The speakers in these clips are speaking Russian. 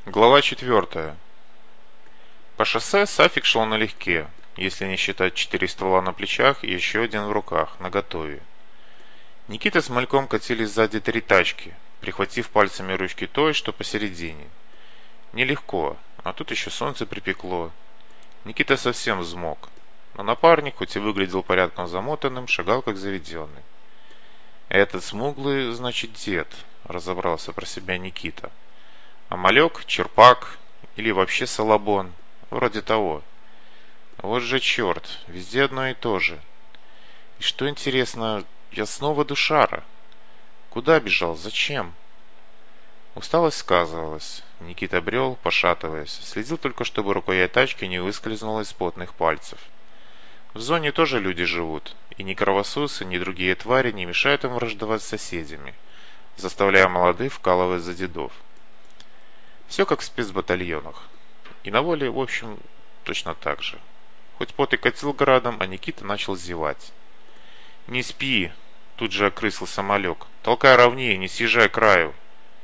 Глава 4. По шоссе Сафик шел налегке, если не считать 4 ствола на плечах и еще один в руках, наготове. Никита с Мальком катили сзади 3 тачки, прихватив пальцами ручки той, что посередине. Нелегко, а тут еще солнце припекло. Никита совсем взмок, но напарник, хоть и выглядел порядком замотанным, шагал как заведенный. «Этот смуглый, значит, дед», — разобрался про себя Никита. А Малек, Черпак или вообще Салабон, вроде того. Вот же черт, везде одно и то же. И что интересно, я снова душара. Куда бежал, зачем? Усталость сказывалась. Никита брел, пошатываясь, следил только, чтобы рукоять тачки не выскользнула из потных пальцев. В зоне тоже люди живут, и ни кровососы, ни другие твари не мешают им враждовать с соседями, заставляя молодых вкалывать за дедов. Все как в спецбатальонах. И на воле, в общем, точно так же. Хоть пот и катил градом, а Никита начал зевать. «Не спи!» — тут же окрысился Малек. «Толкай ровнее, не съезжай к краю!»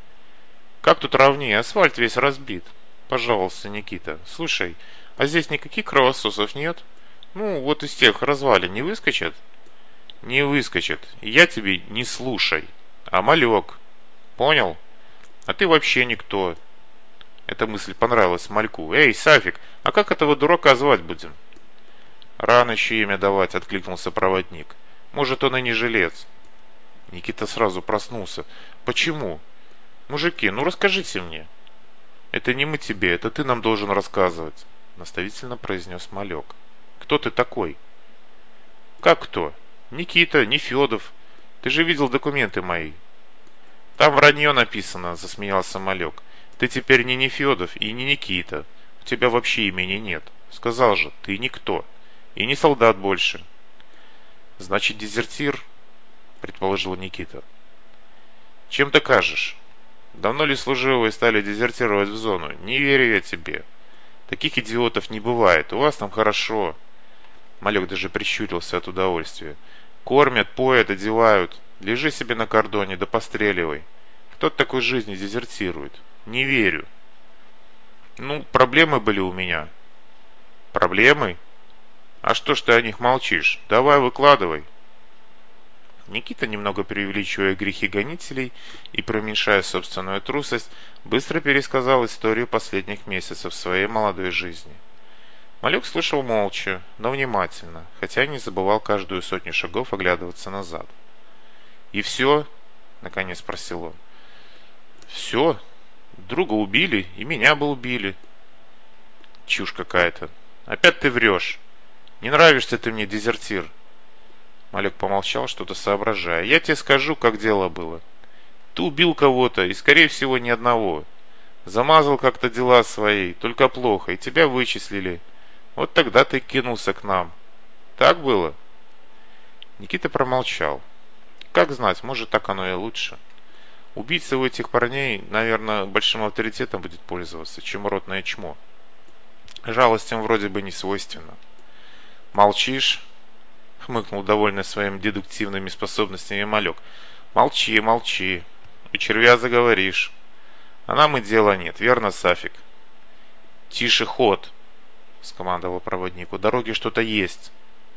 «Как тут ровнее? Асфальт весь разбит!» — пожаловался Никита. «Слушай, а здесь никаких кровососов нет? Ну, вот из тех развалин не выскочат?» «Не выскочат. Я тебе не слушай. А Малек. Понял? А ты вообще никто!» Эта мысль понравилась Мальку. «Эй, Сафик, а как этого дурака звать будем?» «Рано еще имя давать», — откликнулся проводник. «Может, он и не жилец». Никита сразу проснулся. «Почему? Мужики, ну расскажите мне». «Это не мы тебе, это ты нам должен рассказывать», — наставительно произнес Малек. «Кто ты такой?» «Как кто? Никита, не Федов. Ты же видел документы мои». «Там вранье написано», — засмеялся Малек. «Ты теперь не Нефедов и не Никита. У тебя вообще имени нет. Сказал же, ты никто. И не солдат больше». «Значит, дезертир?» — предположил Никита. «Чем ты кажешь? Давно ли служивые стали дезертировать в зону? Не верю я тебе. Таких идиотов не бывает. У вас там хорошо». Малек даже прищурился от удовольствия. «Кормят, поят, одевают. Лежи себе на кордоне, да постреливай. Кто от такой жизни дезертирует? Не верю». «Ну, проблемы были у меня». «Проблемы? А что ж ты о них молчишь? Давай выкладывай». Никита, немного преувеличивая грехи гонителей и преуменьшая собственную трусость, быстро пересказал историю последних месяцев своей молодой жизни. Малек слушал молча, но внимательно, хотя не забывал каждую сотню шагов оглядываться назад. «И все?» — наконец спросил он. «Все. Друга убили, и меня бы убили». «Чушь какая-то. Опять ты врешь. Не нравишься ты мне, дезертир». Малек помолчал, что-то соображая. «Я тебе скажу, как дело было. Ты убил кого-то, и, скорее всего, ни одного. Замазал как-то дела свои, только плохо, и тебя вычислили. Вот тогда ты кинулся к нам. Так было?» Никита промолчал. Как знать, может, так оно и лучше. Убийца у этих парней, наверное, большим авторитетом будет пользоваться, чем ротное чмо. Жалость им вроде бы не свойственна. «Молчишь?» — хмыкнул довольный своими дедуктивными способностями Малек. «Молчи, молчи. У червя заговоришь. А нам и дела нет, верно, Сафик?» «Тише ход!» — скомандовал проводник. «У дороги что-то есть».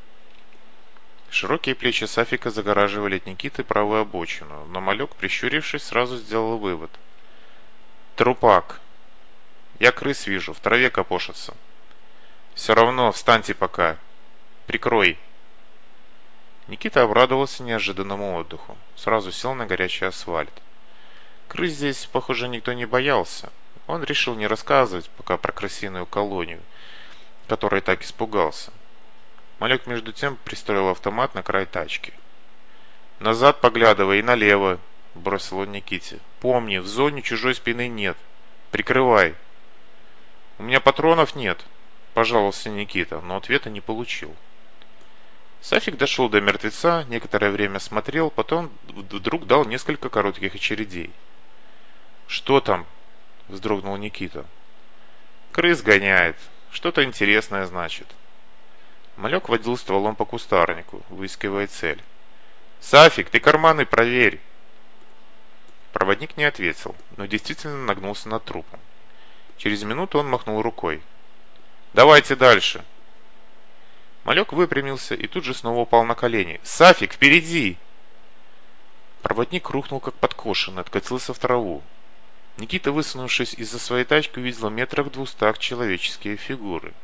Широкие плечи Сафика загораживали от Никиты правую обочину, но Малек, прищурившись, сразу сделал вывод. «Трупак. Я крыс вижу, в траве копошатся. Все равно, встаньте пока. Прикрой». Никита обрадовался неожиданному отдыху. Сразу сел на горячий асфальт. Крыс здесь, похоже, никто не боялся. Он решил не рассказывать пока про крысиную колонию, которой так испугался. Малек между тем пристроил автомат на край тачки. «Назад поглядывай и налево», — бросил он Никите. «Помни, в зоне чужой спины нет. Прикрывай». «У меня патронов нет», — пожаловался Никита, но ответа не получил. Сафик дошел до мертвеца, некоторое время смотрел, потом вдруг дал несколько коротких очередей. «Что там?» — вздрогнул Никита. «Крыс гоняет. Что-то интересное, значит». Малек водил стволом по кустарнику, выискивая цель. «Сафик, ты карманы проверь!» Проводник не ответил, но действительно нагнулся над трупом. Через минуту он махнул рукой. «Давайте дальше!» Малек выпрямился и тут же снова упал на колени. «Сафик, впереди!» Проводник рухнул как подкошенный, откатился в траву. Никита, высунувшись из-за своей тачки, увидел метрах 200 человеческие фигуры.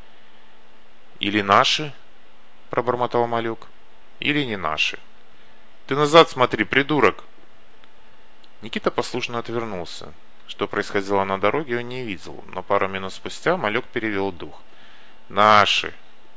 «Или наши?» – пробормотал Малек. «Или не наши. Ты назад смотри, придурок!» Никита послушно отвернулся. Что происходило на дороге, он не видел, но пару минут спустя Малек перевел дух. «Наши!»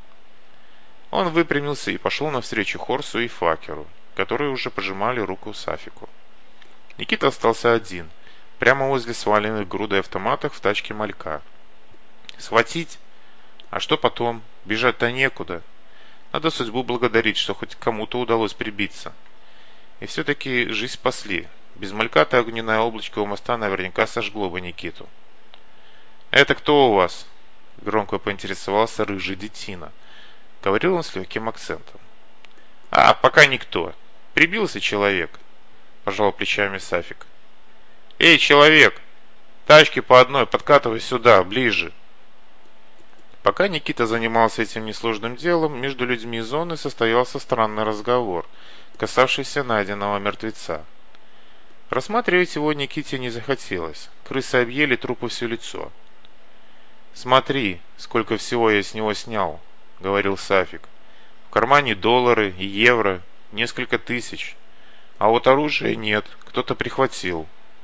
Он выпрямился и пошел навстречу Хорсу и Факеру, которые уже пожимали руку Сафику. Никита остался один, прямо возле сваленных грудой автоматов в тачке Малька. «Схватить? А что потом? Бежать-то некуда. Надо судьбу благодарить, что хоть кому-то удалось прибиться. И все-таки жизнь спасли. Без Малька-то огненное облачко у моста наверняка сожгло бы Никиту». «Это кто у вас?» — громко поинтересовался рыжий детина. Говорил он с легким акцентом. «А пока никто. Прибился человек», — пожал плечами Сафик. «Эй, человек! Тачки по одной, подкатывай сюда, ближе!» Пока Никита занимался этим несложным делом, между людьми зоны состоялся странный разговор, касавшийся найденного мертвеца. Рассматривать его Никите не захотелось. Крысы объели трупу все лицо. «Смотри, сколько всего я с него снял», — говорил Сафик. «В кармане доллары и евро, несколько тысяч. А вот оружия нет, кто-то прихватил».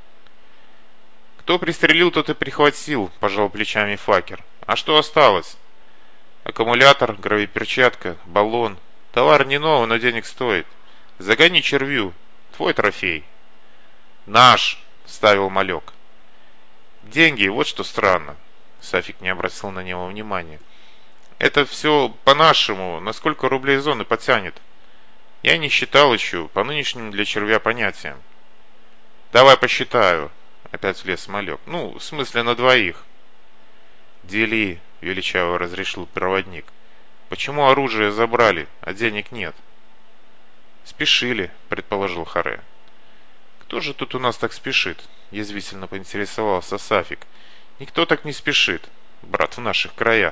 «Кто пристрелил, тот и прихватил», — пожал плечами Факер. «А что осталось?» «Аккумулятор, гравиперчатка, баллон. Товар не новый, но денег стоит. Загони червю. Твой трофей». «Наш», — вставил Малек. «Деньги, вот что странно». Сафик не обратил на него внимания. «Это все по-нашему. На сколько рублей зоны потянет? Я не считал еще, по нынешним для червя понятиям». «Давай посчитаю», — опять влез Малек. «Ну, в смысле, на двоих». «Дели», — величаво разрешил проводник. «Почему оружие забрали, а денег нет?» «Спешили», — предположил Харе. «Кто же тут у нас так спешит?» — язвительно поинтересовался Сафик. «Никто так не спешит, брат, в наших краях».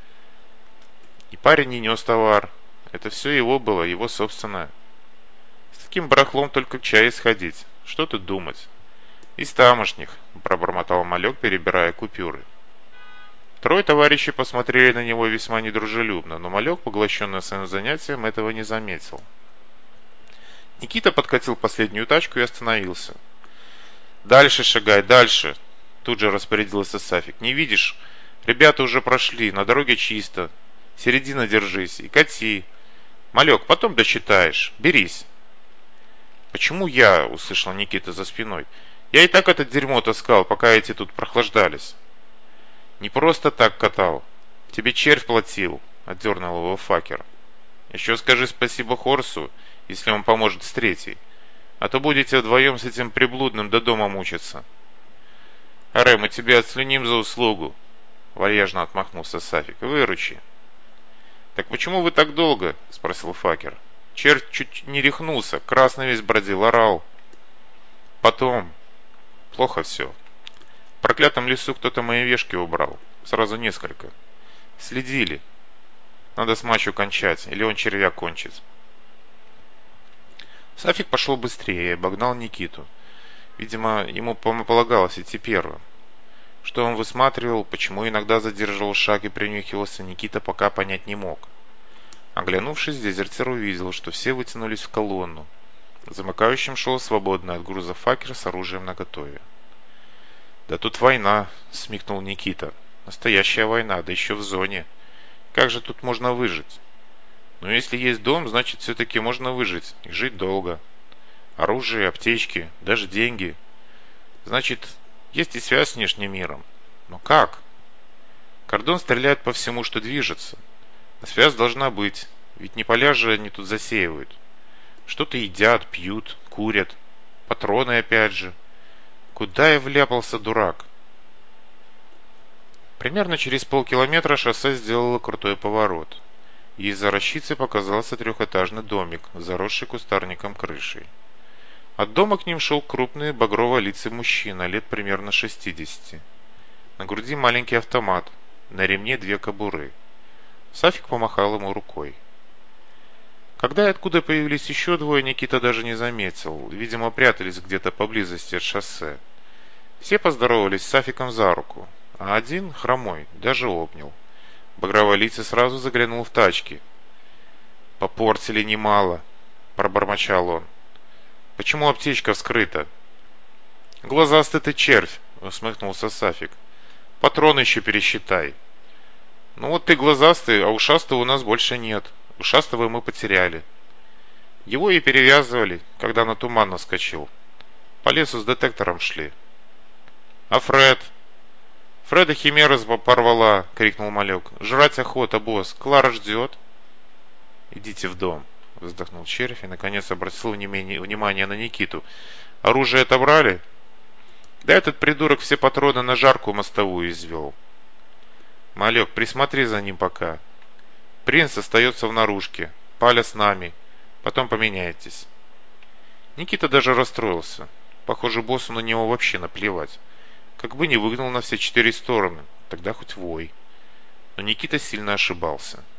И парень не нес товар. Это все его было, его собственное. С таким барахлом только к чаю сходить. Что тут думать? «Из тамошних», — пробормотал Малек, перебирая купюры. Трое товарищей посмотрели на него весьма недружелюбно, но Малек, поглощенный своим занятием, этого не заметил. Никита подкатил последнюю тачку и остановился. «Дальше шагай, дальше!» Тут же распорядился Сафик. «Не видишь? Ребята уже прошли, на дороге чисто. Середина держись и кати. Малек, потом досчитаешь. Берись». «Почему я?» — услышал Никита за спиной. «Я и так это дерьмо таскал, пока эти тут прохлаждались». «Не просто так катал. Тебе червь платил», — отдернул его Факер. «Еще скажи спасибо Хорсу, если он поможет с третьей. А то будете вдвоем с этим приблудным до дома мучиться». «Аре, мы тебе отслюним за услугу», — вальяжно отмахнулся Сафик. «Выручи». «Так почему вы так долго?» — спросил Факер. «Червь чуть не рехнулся, красный весь бродил, орал». «Потом. Плохо все. В проклятом лесу кто-то мои вешки убрал. Сразу несколько. Следили. Надо с мачо кончать, или он червя кончит». Сафик пошел быстрее и обогнал Никиту. Видимо, ему полагалось идти первым. Что он высматривал, почему иногда задерживал шаг и принюхивался, Никита пока понять не мог. Оглянувшись, дезертир увидел, что все вытянулись в колонну. Замыкающим шел свободный от груза Факер с оружием наготове. «Да тут война», — смекнул Никита. «Настоящая война, да еще в зоне. Как же тут можно выжить? Но если есть дом, значит все-таки можно выжить и жить долго. Оружие, аптечки, даже деньги. Значит, есть и связь с внешним миром. Но как? Кордон стреляет по всему, что движется. А связь должна быть, ведь не поля же они тут засеивают. Что-то едят, пьют, курят. Патроны опять же. Куда я вляпался, дурак?» Примерно через полкилометра шоссе сделало крутой поворот. И из-за рощицы показался трехэтажный домик, заросший кустарником крышей. От дома к ним шел крупный багрово-лицый мужчина, лет примерно 60. На груди маленький автомат, на ремне 2 кобуры. Сафик помахал ему рукой. Когда и откуда появились еще двое, Никита даже не заметил. Видимо, прятались где-то поблизости от шоссе. Все поздоровались с Сафиком за руку, а один, хромой, даже обнял. Багроволицый сразу заглянул в тачки. «Попортили немало», — пробормочал он. «Почему аптечка вскрыта?» «Глазастый ты червь», — усмехнулся Сафик. «Патроны еще пересчитай». «Ну вот ты глазастый, а ушастого у нас больше нет. Ушастого мы потеряли. Его и перевязывали, когда на туман наскочил. По лесу с детектором шли». «А Фред?» «Фреда химера порвала», — крикнул малек. «Жрать охота, босс. Клара ждет». «Идите в дом», — вздохнул червь и наконец обратил внимание на Никиту. «Оружие отобрали?» «Да этот придурок все патроны на жаркую мостовую извел». «Малек, присмотри за ним пока. Принц остается в наружке. Паля с нами. Потом поменяетесь». Никита даже расстроился. Похоже, боссу на него вообще наплевать. Как бы не выгнал на все 4 стороны. Тогда хоть вой. Но Никита сильно ошибался.